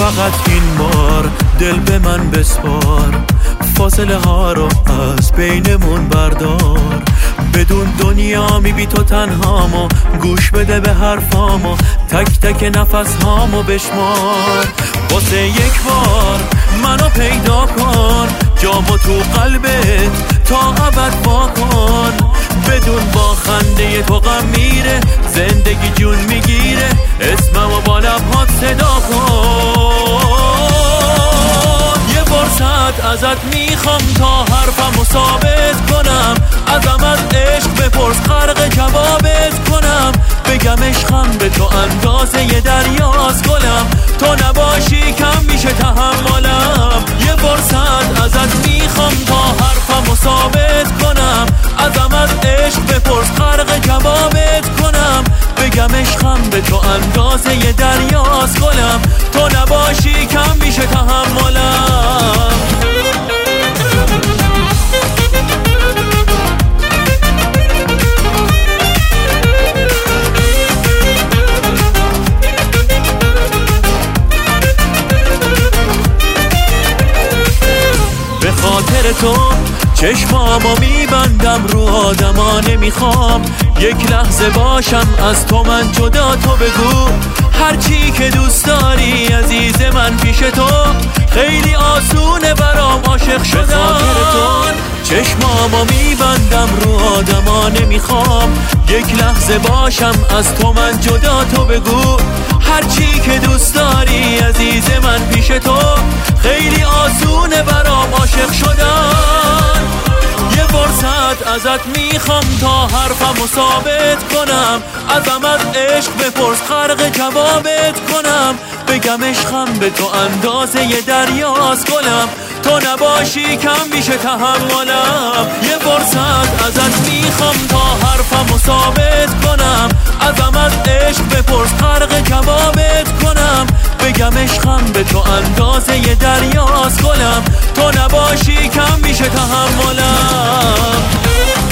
فقط این بار دل به من بسپار، فاصله ها رو از بینمون بردار. بدون دنیا بی تو تنهامو، گوش بده به حرفامو، تک تک نفس هامو بشمار. واسه یک بار منو پیدا کن، جامو تو قلبت تا ابد واکن. بدون با خنده تو غم میره، زندگی جون میگیره، اسممو با لبهات صدا کن. یه فرصت ازت میخوام تا حرفمو ثابت کنم، ازم از عشق بپرس غرق جوابت کنم. بگم عشقم به تو اندازه ی دریاست گلم، تو نباشی کم میشه تحملم. یه فرصت ازت میخوام تا حرفمو ثابت کنم، ازم از عشق بپرس غرق جوابت کنم. بگم عشقم به تو اندازه ی دریاست گلم، تو نباشی کم میشه تحملم. به خاطر تو چشمامو میبندم، رو آدما نمیخوام یک لحظه باشم از تو. من جدا تو بگو هر چی که دوست داری عزیز من، پیش تو خیلی آسونه برام عاشق شدن. به خاطر تو چشمامو میبندم، رو آدما نمیخوام یک لحظه باشم از تو. من جدا تو بگو هر چی که دوست داری عزیز من، پیش تو خیلی آسونه برام عاشق شدن. یه فرصت ازت میخوام تا حرفمو ثابت کنم، ازم از عشق بپرس غرق جوابت کنم. بگم عشقم به تو اندازه ی دریاست گلم، تو نباشی کم میشه تحملم. یه فرصت ازت میخوام تا حرفمو ثابت کنم، ازم از عشق بپرس غرق جوابت کنم. بگم عشقم به تو اندازه ی دریاست گلم، تو نباشی کم میشه تحملم.